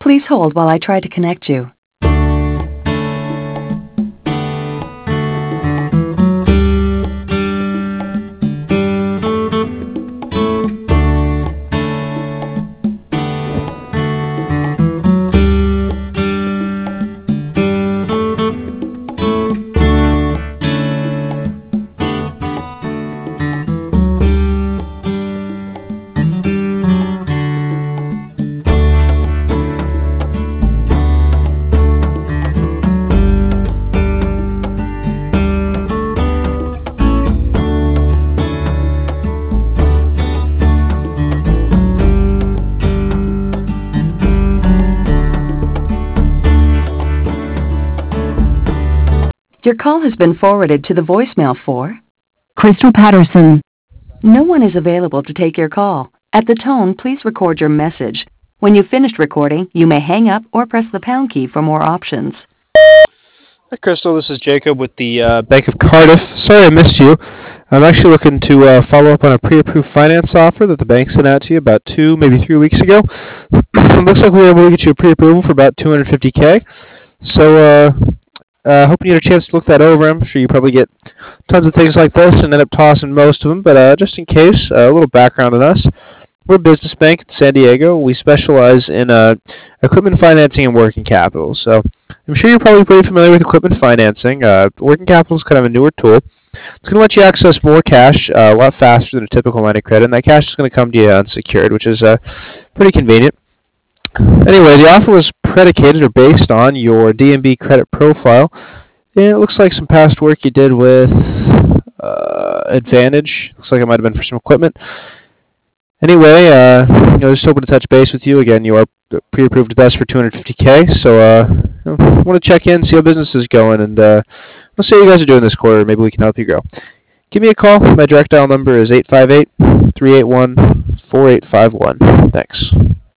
Please hold while I try to connect you. Your call has been forwarded to the voicemail for Crystal Patterson. No one is available to take your call. At the tone, please record your message. When you've finished recording, you may hang up or press the pound key for more options. Hi, Crystal. This is Jacob with the Bank of Cardiff. Sorry I missed you. I'm actually looking to follow up on a pre-approved finance offer that the bank sent out to you about 2, maybe 3 weeks ago. It looks like we were able to get you a pre-approval for about $250K. So, hoping you had a chance to look that over. I'm sure you probably get tons of things like this and end up tossing most of them, but just in case, a little background on us. We're a business bank in San Diego. We specialize in equipment financing and working capital. So I'm sure you're probably pretty familiar with equipment financing. Working capital is kind of a newer tool. It's going to let you access more cash a lot faster than a typical line of credit, and that cash is going to come to you unsecured, which is pretty convenient. Anyway, the offer was predicated or based on your DNB credit profile. And it looks like some past work you did with Advantage. Looks like it might have been for some equipment. Anyway, just hoping to touch base with you. Again, you are pre-approved with us for $250K. So I want to check in, see how business is going, and we'll see how you guys are doing this quarter. Maybe we can help you grow. Give me a call. My direct dial number is 858-381-4851. Thanks.